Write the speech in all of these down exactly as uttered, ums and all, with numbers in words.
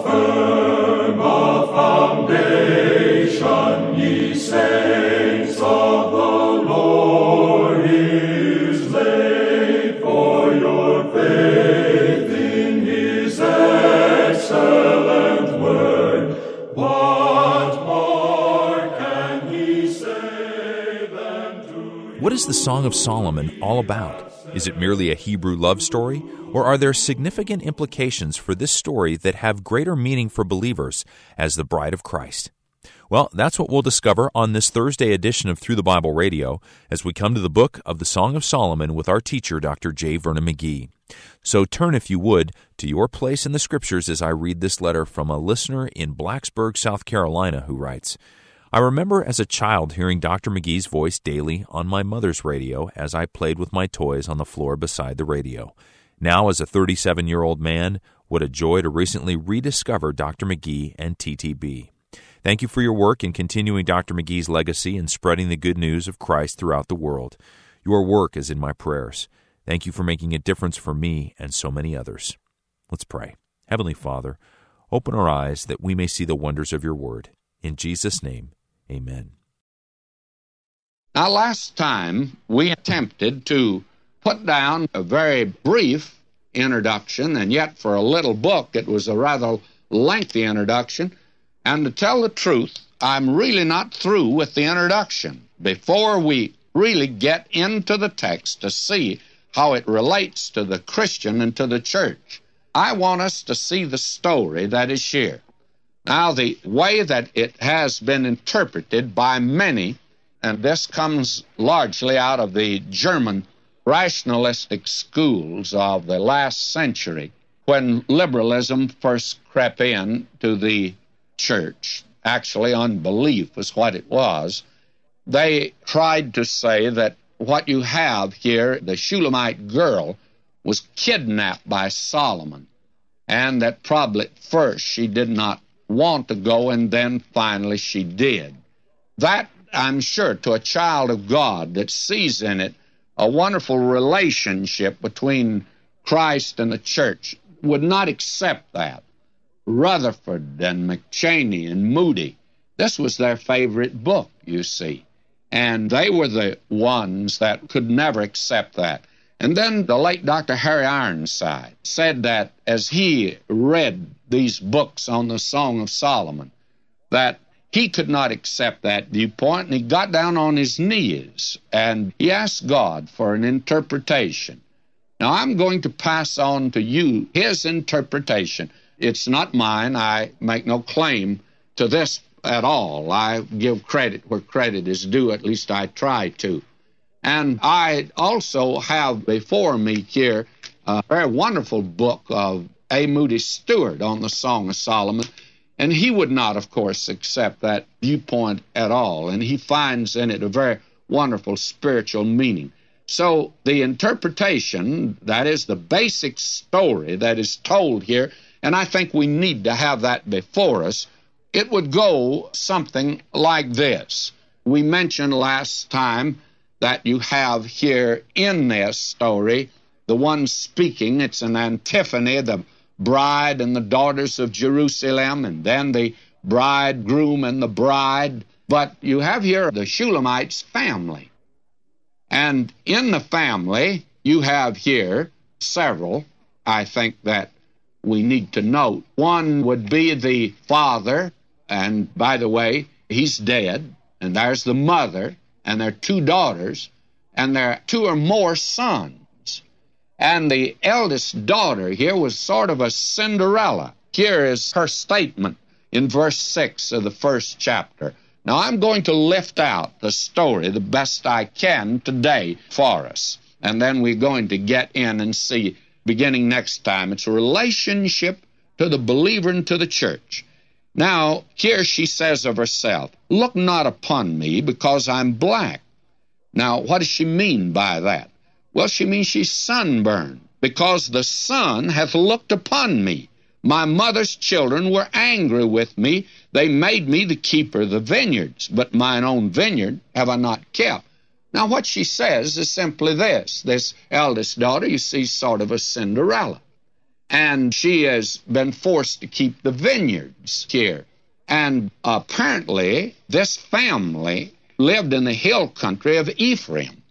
firm a foundation, ye saints of the Lord is laid, for your faith in his excellent word. What more can he say than to What is the Song of Solomon all about? Is it merely a Hebrew love story, or are there significant implications for this story that have greater meaning for believers as the bride of Christ? Well, that's what we'll discover on this Thursday edition of Through the Bible Radio as we come to the book of the Song of Solomon with our teacher, Doctor J. Vernon McGee. So turn, if you would, to your place in the Scriptures as I read this letter from a listener in Blacksburg, South Carolina, who writes, I remember as a child hearing Doctor McGee's voice daily on my mother's radio as I played with my toys on the floor beside the radio. Now, as a thirty-seven-year-old man, what a joy to recently rediscover Doctor McGee and T T B. Thank you for your work in continuing Doctor McGee's legacy and spreading the good news of Christ throughout the world. Your work is in my prayers. Thank you for making a difference for me and so many others. Let's pray. Heavenly Father, open our eyes that we may see the wonders of your word. In Jesus' name, amen. Now, last time we attempted to put down a very brief introduction, and yet for a little book it was a rather lengthy introduction. And to tell the truth, I'm really not through with the introduction. Before we really get into the text to see how it relates to the Christian and to the church, I want us to see the story that is here. Now, the way that it has been interpreted by many, and this comes largely out of the German rationalistic schools of the last century, when liberalism first crept in to the church, actually unbelief was what it was, they tried to say that what you have here, the Shulamite girl, was kidnapped by Solomon, and that probably at first she did not want to go, and then finally she did. That, I'm sure, to a child of God that sees in it a wonderful relationship between Christ and the church, would not accept that. Rutherford and McChaney and Moody, this was their favorite book, you see. And they were the ones that could never accept that. And then the late Doctor Harry Ironside said that as he read these books on the Song of Solomon, that he could not accept that viewpoint, and he got down on his knees and he asked God for an interpretation. Now, I'm going to pass on to you his interpretation. It's not mine. I make no claim to this at all. I give credit where credit is due, at least I try to. And I also have before me here a very wonderful book of A. Moody Stewart on the Song of Solomon, and he would not, of course, accept that viewpoint at all, and he finds in it a very wonderful spiritual meaning. So the interpretation, that is the basic story that is told here, and I think we need to have that before us, it would go something like this. We mentioned last time that you have here in this story the one speaking, it's an antiphony, the bride and the daughters of Jerusalem, and then the bridegroom and the bride. But you have here the Shulamite's family. And in the family, you have here several, I think, that we need to note. One would be the father, and by the way, he's dead, and there's the mother, and there are two daughters, and there are two or more sons. And the eldest daughter here was sort of a Cinderella. Here is her statement in verse six of the first chapter. Now, I'm going to lift out the story the best I can today for us, and then we're going to get in and see, beginning next time, its relationship to the believer and to the church. Now, here she says of herself, "Look not upon me, because I'm black." Now, what does she mean by that? Well, she means she's sunburned, because the sun hath looked upon me. My mother's children were angry with me. They made me the keeper of the vineyards, but mine own vineyard have I not kept. Now, what she says is simply this. This eldest daughter, you see, sort of a Cinderella. and she has been forced to keep the vineyards here. And apparently, this family lived in the hill country of Ephraim,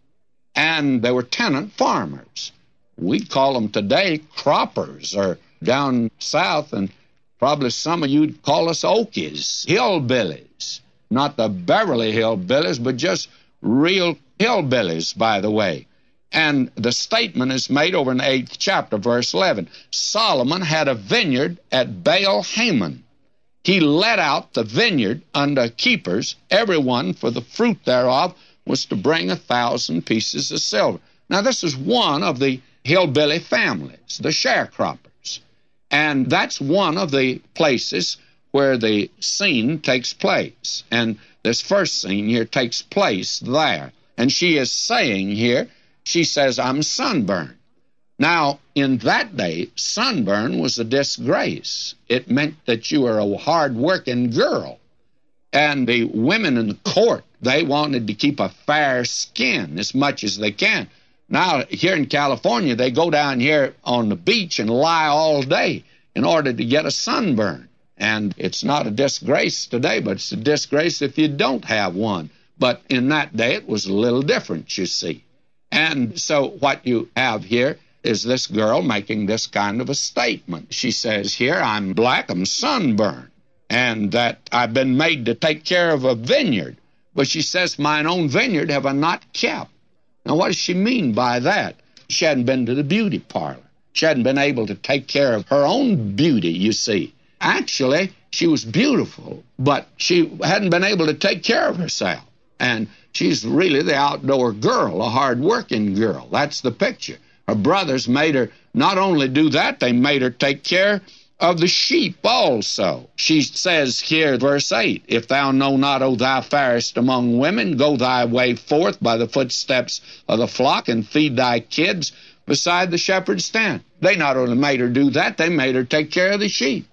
and they were tenant farmers. We'd call them today croppers, or down south, and probably some of you'd call us Okies, hillbillies. Not the Beverly hillbillies, but just real hillbillies, by the way. And the statement is made over in the eighth chapter, verse eleven. Solomon had a vineyard at Baal-Hamon. He let out the vineyard under keepers. Everyone for the fruit thereof was to bring a thousand pieces of silver. Now, this is one of the hillbilly families, the sharecroppers. And that's one of the places where the scene takes place. And this first scene here takes place there. And she is saying here, she says, I'm sunburned. Now, in that day, sunburn was a disgrace. It meant that you were a hard-working girl. And the women in the court, they wanted to keep a fair skin as much as they can. Now, here in California, they go down here on the beach and lie all day in order to get a sunburn. And it's not a disgrace today, but it's a disgrace if you don't have one. But in that day, it was a little different, you see. And so what you have here is this girl making this kind of a statement. She says here, I'm black, I'm sunburned, and that I've been made to take care of a vineyard. But she says, mine own vineyard have I not kept. Now, what does she mean by that? She hadn't been to the beauty parlor. She hadn't been able to take care of her own beauty, you see. Actually, she was beautiful, but she hadn't been able to take care of herself. And she's really the outdoor girl, a hard-working girl. That's the picture. Her brothers made her not only do that, they made her take care of the sheep also. She says here, verse eight, if thou know not, O thou fairest among women, go thy way forth by the footsteps of the flock and feed thy kids beside the shepherd's stand. They not only made her do that, they made her take care of the sheep.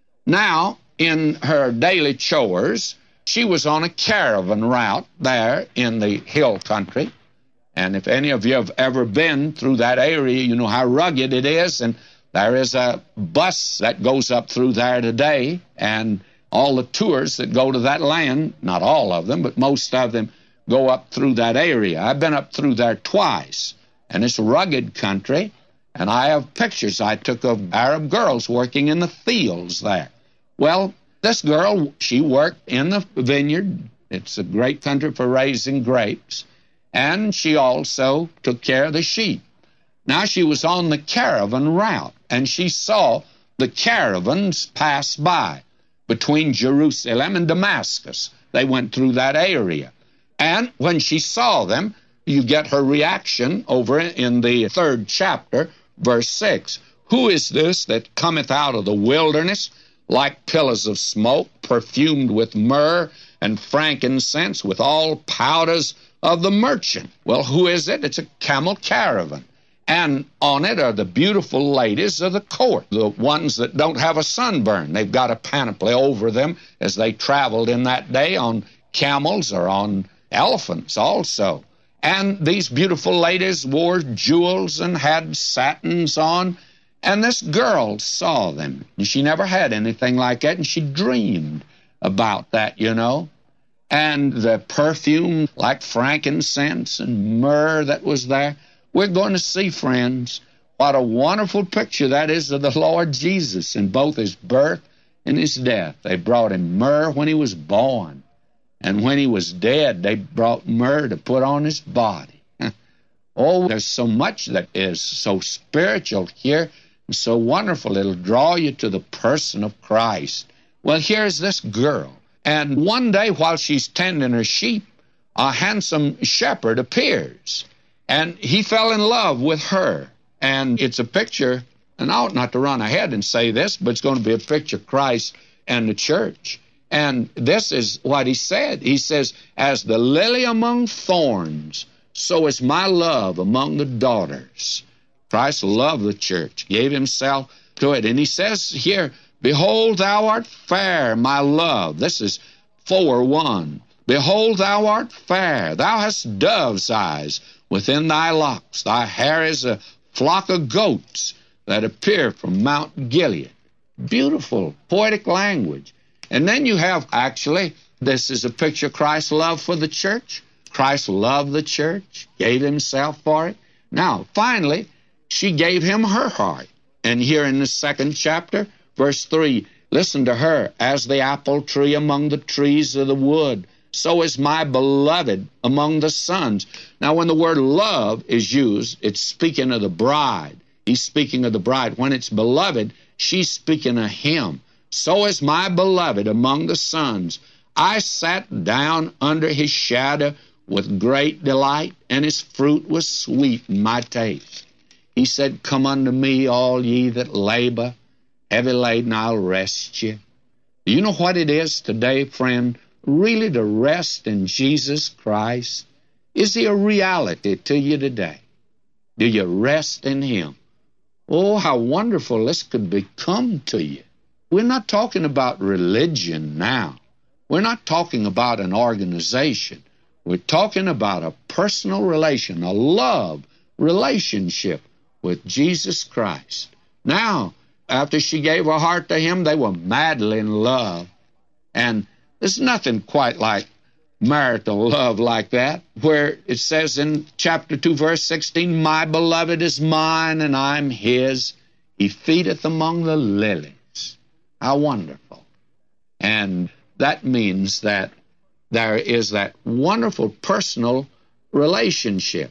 Now, in her daily chores, she was on a caravan route there in the hill country. And if any of you have ever been through that area, you know how rugged it is. And there is a bus that goes up through there today. And all the tours that go to that land, not all of them, but most of them go up through that area. I've been up through there twice. And it's a rugged country. And I have pictures I took of Arab girls working in the fields there. Well, this girl, she worked in the vineyard. It's a great country for raising grapes. And she also took care of the sheep. Now, she was on the caravan route, and she saw the caravans pass by between Jerusalem and Damascus. They went through that area. And when she saw them, you get her reaction over in the third chapter, verse six. Who is this that cometh out of the wilderness like pillars of smoke, perfumed with myrrh and frankincense, with all powders of the merchant? Well, who is it? It's a camel caravan. And on it are the beautiful ladies of the court, the ones that don't have a sunburn. They've got a panoply over them as they traveled in that day on camels or on elephants also. And these beautiful ladies wore jewels and had satins on. And this girl saw them. She never had anything like that, and she dreamed about that, you know. And the perfume, like frankincense and myrrh that was there. We're going to see, friends, what a wonderful picture that is of the Lord Jesus in both his birth and his death. They brought him myrrh when he was born. And when he was dead, they brought myrrh to put on his body. Oh, there's so much that is so spiritual here. So wonderful, it'll draw you to the person of Christ. Well, here's this girl. And one day while she's tending her sheep, a handsome shepherd appears. And he fell in love with her. And it's a picture, and I ought not to run ahead and say this, but it's going to be a picture of Christ and the church. And this is what he said. He says, as the lily among thorns, so is my love among the daughters. Christ loved the church, gave himself to it. And he says here, behold, thou art fair, my love. This is four one. Behold, thou art fair. Thou hast dove's eyes within thy locks. Thy hair is a flock of goats. that appear from Mount Gilead. Beautiful, poetic language. And then you have, actually, this is a picture of Christ's love for the church. Christ loved the church, gave himself for it. Now, finally, she gave him her heart. And here in the second chapter, verse three, listen to her. As the apple tree among the trees of the wood, so is my beloved among the sons. Now, when the word love is used, it's speaking of the bride. He's speaking of the bride. When it's beloved, she's speaking of him. So is my beloved among the sons. I sat down under his shadow with great delight, and his fruit was sweet in my taste. He said, come unto me, all ye that labor, heavy laden, I'll rest you. Do you know what it is today, friend, really to rest in Jesus Christ? Is he a reality to you today? Do you rest in him? Oh, how wonderful this could become to you. We're not talking about religion now. We're not talking about an organization. We're talking about a personal relation, a love relationship with Jesus Christ. Now, after she gave her heart to him, they were madly in love. And there's nothing quite like marital love like that, where it says in chapter two, verse sixteen, my beloved is mine, and I'm his. He feedeth among the lilies. How wonderful. And that means that there is that wonderful personal relationship.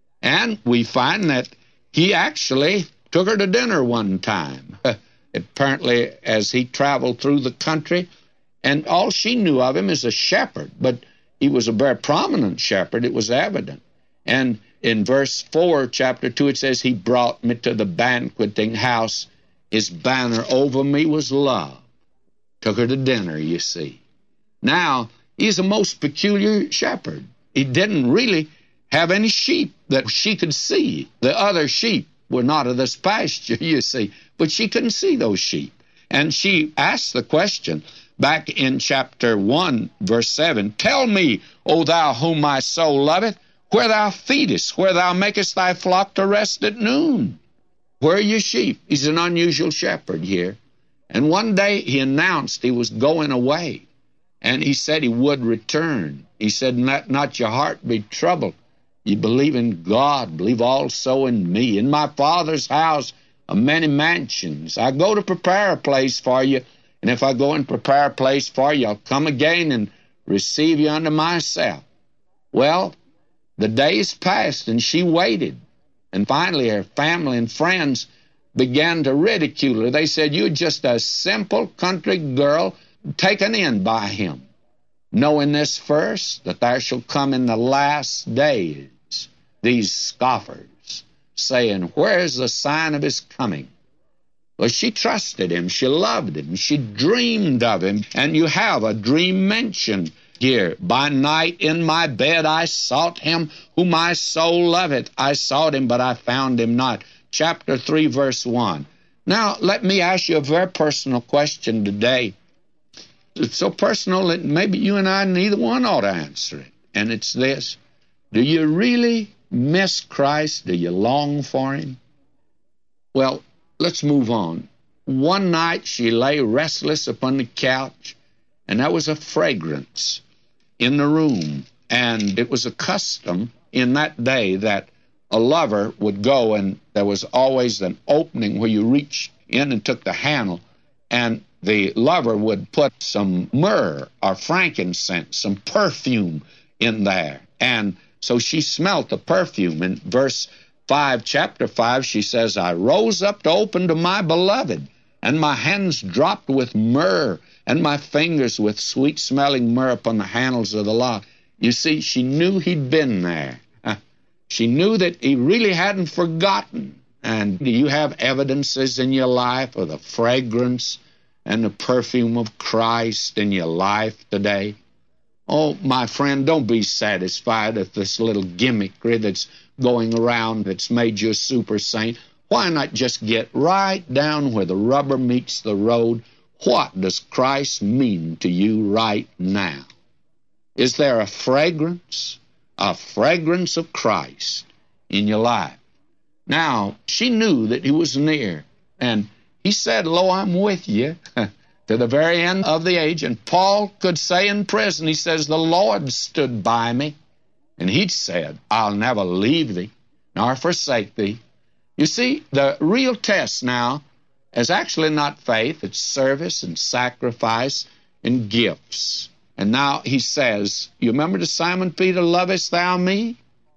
And we find that he actually took her to dinner one time, apparently as he traveled through the country. And all she knew of him is a shepherd, but he was a very prominent shepherd, it was evident. And in verse four, chapter two, it says, he brought me to the banqueting house. His banner over me was love. Took her to dinner, you see. Now, he's a most peculiar shepherd. He didn't really have any sheep that she could see. The other sheep were not of this pasture, you see, but she couldn't see those sheep. And she asked the question back in chapter one, verse seven, tell me, O thou whom my soul loveth, where thou feedest, where thou makest thy flock to rest at noon. Where are your sheep? He's an unusual shepherd here. And one day he announced he was going away. And he said he would return. He said, let not your heart be troubled. You believe in God, believe also in me. In my Father's house are many mansions. I go to prepare a place for you. And if I go and prepare a place for you, I'll come again and receive you unto myself. Well, the days passed, and she waited. And finally, her family and friends began to ridicule her. They said, you're just a simple country girl taken in by him. Knowing this first, that there shall come in the last days these scoffers, saying, where is the sign of his coming? Well, she trusted him. She loved him. She dreamed of him. And you have a dream mentioned here. By night in my bed I sought him, whom my soul loveth. I sought him, but I found him not. Chapter three, verse one. Now, let me ask you a very personal question today. It's so personal that maybe you and I, neither one ought to answer it. And it's this. Do you really miss Christ? Do you long for him? Well, let's move on. One night she lay restless upon the couch, and there was a fragrance in the room. And it was a custom in that day that a lover would go, and there was always an opening where you reached in and took the handle, and the lover would put some myrrh or frankincense, some perfume in there. And so she smelt the perfume. In verse five, chapter five, she says, I rose up to open to my beloved, and my hands dropped with myrrh, and my fingers with sweet-smelling myrrh upon the handles of the lock. You see, she knew he'd been there. She knew that he really hadn't forgotten. And do you have evidences in your life of the fragrance and the perfume of Christ in your life today? Oh, my friend, don't be satisfied with this little gimmickry that's going around that's made you a super saint. Why not just get right down where the rubber meets the road? What does Christ mean to you right now? Is there a fragrance, a fragrance of Christ in your life? Now, she knew that he was near, and he said, lo, I'm with you to the very end of the age. And Paul could say in prison, he says, the Lord stood by me, and he'd said, I'll never leave thee nor forsake thee. You see, the real test now is actually not faith, it's service and sacrifice and gifts. And now he says, you remember to Simon Peter, lovest thou me?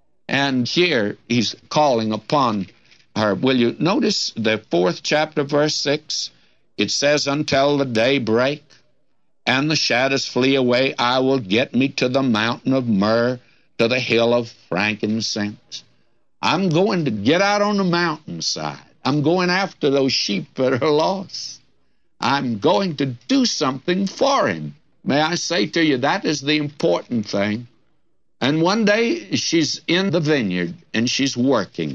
And here he's calling upon her. Will you notice the fourth chapter, verse six? It says, until the day break and the shadows flee away, I will get me to the mountain of myrrh, to the hill of frankincense. I'm going to get out on the mountainside. I'm going after those sheep that are lost. I'm going to do something for him. May I say to you, that is the important thing. And one day she's in the vineyard and she's working.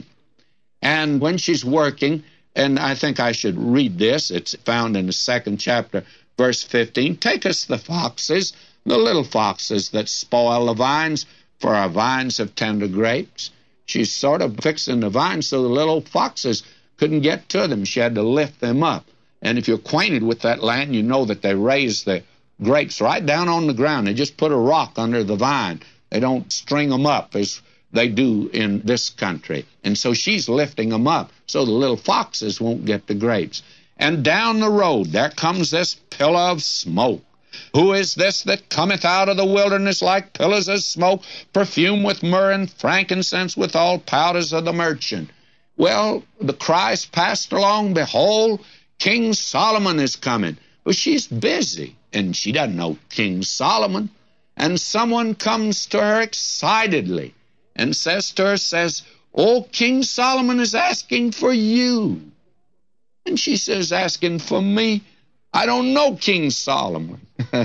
And when she's working, and I think I should read this, it's found in the second chapter, verse fifteen, take us the foxes, the little foxes that spoil the vines, for our vines have tender grapes. She's sort of fixing the vines so the little foxes couldn't get to them. She had to lift them up. And if you're acquainted with that land, you know that they raise the grapes right down on the ground. They just put a rock under the vine. They don't string them up as they do in this country. And so she's lifting them up so the little foxes won't get the grapes. And down the road, there comes this pillar of smoke. Who is this that cometh out of the wilderness like pillars of smoke, perfumed with myrrh and frankincense, with all powders of the merchant? Well, the cries passed along, behold, King Solomon is coming. But she's busy, and she doesn't know King Solomon. And someone comes to her excitedly and says to her, says, oh, King Solomon is asking for you. And she says, asking for me? I don't know King Solomon.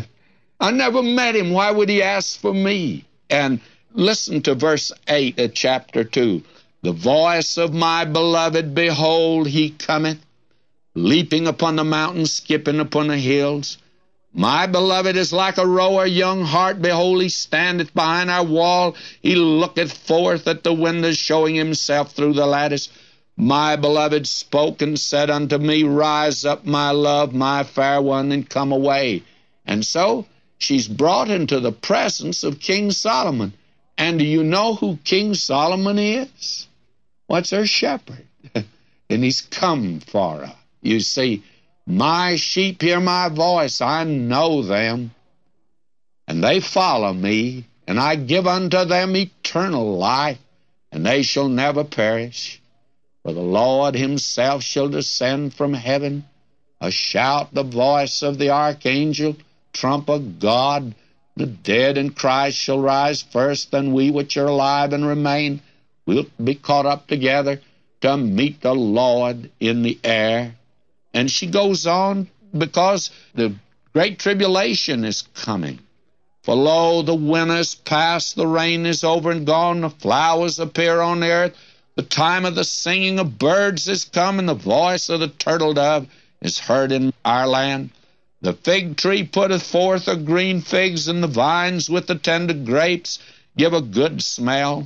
I never met him. Why would he ask for me? And listen to verse eight of chapter two. The voice of my beloved, behold, he cometh, leaping upon the mountains, skipping upon the hills. My beloved is like a roe, young hart. Behold, he standeth behind our wall. He looketh forth at the windows, showing himself through the lattice. My beloved spoke and said unto me, rise up, my love, my fair one, and come away. And so she's brought into the presence of King Solomon. And do you know who King Solomon is? What's her shepherd? And he's come for her. You see, my sheep hear my voice, I know them, and they follow me, and I give unto them eternal life, and they shall never perish. For the Lord himself shall descend from heaven, a shout, the voice of the archangel, trump of God. The dead in Christ shall rise first, and we which are alive and remain will be caught up together to meet the Lord in the air. And she goes on, because the great tribulation is coming. For lo, the winter is past, the rain is over and gone, the flowers appear on the earth, the time of the singing of birds is come, and the voice of the turtle dove is heard in our land. The fig tree putteth forth her green figs, and the vines with the tender grapes give a good smell.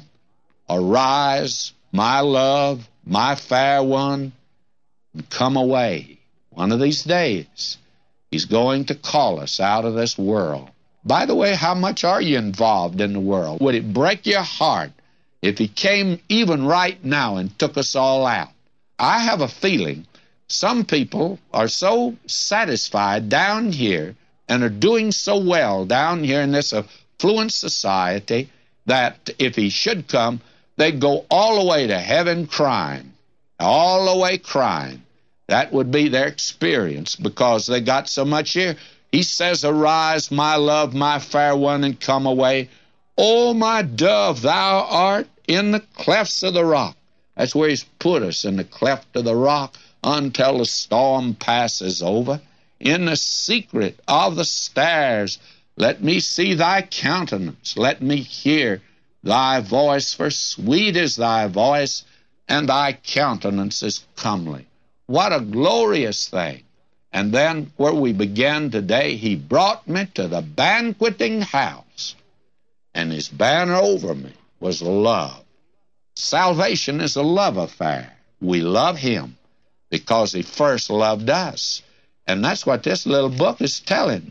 Arise, my love, my fair one, and come away. One of these days, he's going to call us out of this world. By the way, how much are you involved in the world? Would it break your heart if he came even right now and took us all out? I have a feeling some people are so satisfied down here and are doing so well down here in this affluent society that if he should come, they'd go all the way to heaven crying, all the way crying. That would be their experience because they got so much here. He says, arise, my love, my fair one, and come away. O my dove, thou art in the clefts of the rock. That's where he's put us, in the cleft of the rock, until the storm passes over. In the secret of the stairs, let me see thy countenance. Let me hear thy voice, for sweet is thy voice, and thy countenance is comely. What a glorious thing. And then where we began today, he brought me to the banqueting house, and his banner over me was love. Salvation is a love affair. We love Him because He first loved us. And that's what this little book is telling.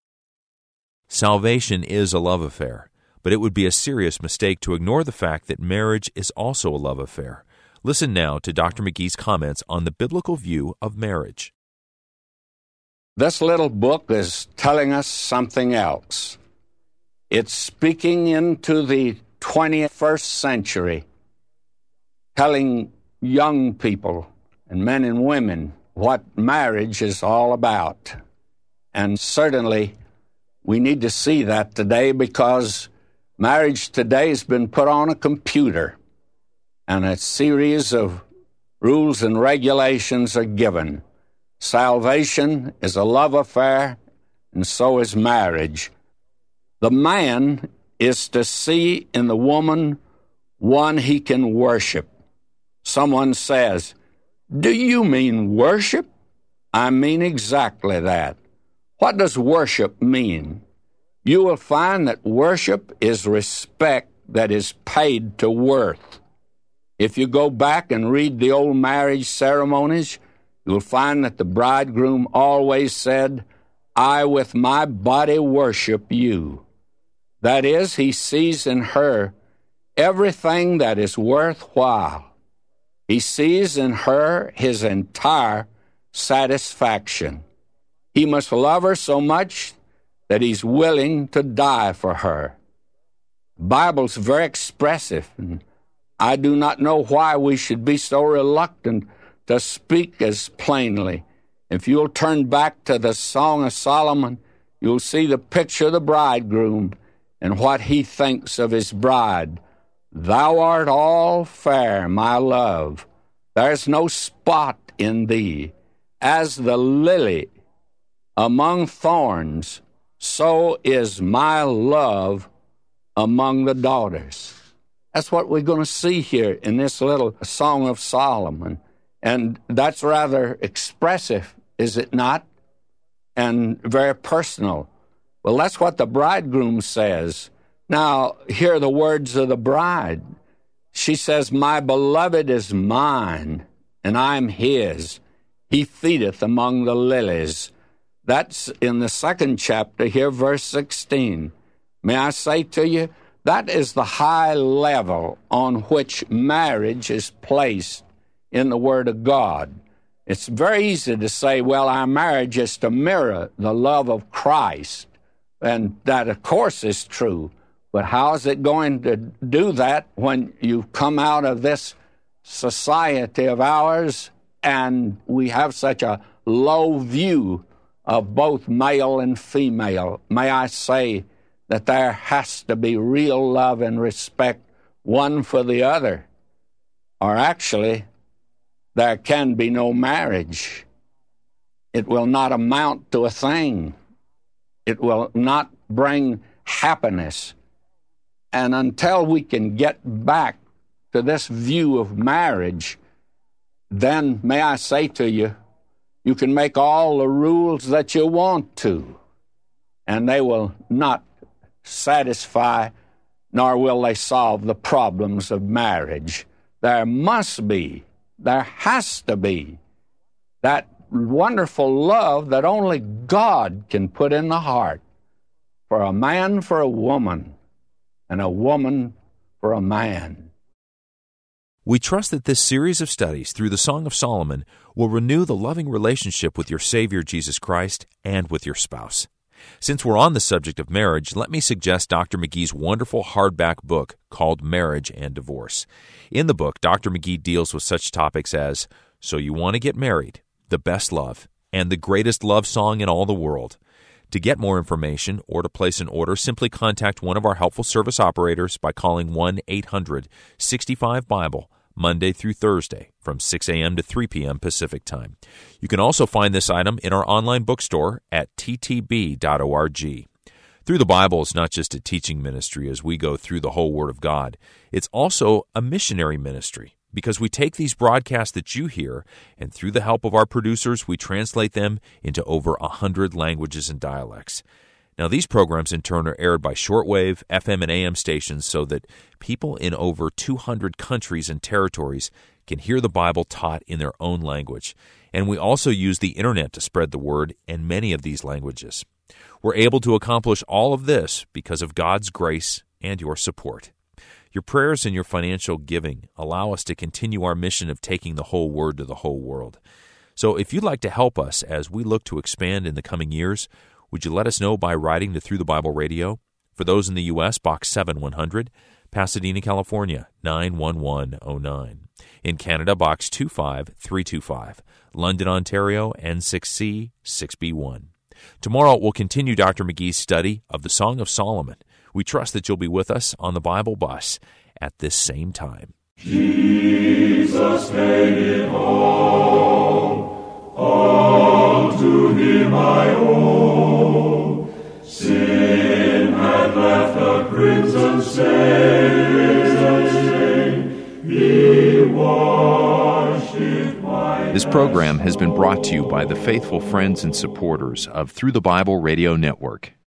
Salvation is a love affair, but it would be a serious mistake to ignore the fact that marriage is also a love affair. Listen now to Doctor McGee's comments on the biblical view of marriage. This little book is telling us something else. It's speaking into the twenty-first century, telling young people and men and women what marriage is all about. And certainly we need to see that today, because marriage today has been put on a computer, and a series of rules and regulations are given. Salvation is a love affair, and so is marriage. The man is to see in the woman one he can worship. Someone says, "Do you mean worship?" I mean exactly that. What does worship mean? You will find that worship is respect that is paid to worth. If you go back and read the old marriage ceremonies, you'll find that the bridegroom always said, "I with my body worship you." That is, he sees in her everything that is worthwhile. He sees in her his entire satisfaction. He must love her so much that he's willing to die for her. The Bible's very expressive, and I do not know why we should be so reluctant to speak as plainly. If you'll turn back to the Song of Solomon, you'll see the picture of the bridegroom and what he thinks of his bride. "Thou art all fair, my love. There's no spot in thee. As the lily among thorns, so is my love among the daughters." That's what we're going to see here in this little Song of Solomon. And that's rather expressive, is it not? And very personal. Well, that's what the bridegroom says. Now, hear the words of the bride. She says, "My beloved is mine, and I'm his. He feedeth among the lilies." That's in the second chapter here, verse sixteen. May I say to you, that is the high level on which marriage is placed in the Word of God. It's very easy to say, well, our marriage is to mirror the love of Christ. And that, of course, is true. But how is it going to do that when you come out of this society of ours and we have such a low view of both male and female? May I say that there has to be real love and respect one for the other, or actually there can be no marriage. It will not amount to a thing. It will not bring happiness. And until we can get back to this view of marriage, then may I say to you, you can make all the rules that you want to, and they will not satisfy, nor will they solve the problems of marriage. There must be, there has to be, that wonderful love that only God can put in the heart for a man for a woman and a woman for a man. We trust that this series of studies through the Song of Solomon will renew the loving relationship with your Savior Jesus Christ and with your spouse. Since we're on the subject of marriage, let me suggest Doctor McGee's wonderful hardback book called Marriage and Divorce. In the book, Doctor McGee deals with such topics as So You Want to Get Married, The Best Love, and the Greatest Love Song in All the World. To get more information or to place an order, simply contact one of our helpful service operators by calling one eight hundred sixty-five Bible, Monday through Thursday from six a.m. to three p.m. Pacific Time. You can also find this item in our online bookstore at t t b dot org. Through the Bible is not just a teaching ministry as we go through the whole Word of God. It's also a missionary ministry because we take these broadcasts that you hear, and through the help of our producers, we translate them into over a hundred languages and dialects. Now, these programs, in turn, are aired by shortwave, F M, and A M stations so that people in over two hundred countries and territories can hear the Bible taught in their own language. And we also use the Internet to spread the word in many of these languages. We're able to accomplish all of this because of God's grace and your support. Your prayers and your financial giving allow us to continue our mission of taking the whole Word to the whole world. So if you'd like to help us as we look to expand in the coming years, would you let us know by writing to Through the Bible Radio? For those in the U S, Box seven one hundred, Pasadena, California, nine one one oh nine. In Canada, Box two five three two five, London, Ontario, N six C six B one. Tomorrow we'll continue Doctor McGee's study of the Song of Solomon. We trust that you'll be with us on the Bible Bus at this same time. Jesus paid it all, all to Him I owe. Sin had left a crimson stain, He washed it white. This program has been brought to you by the faithful friends and supporters of Through the Bible Radio Network.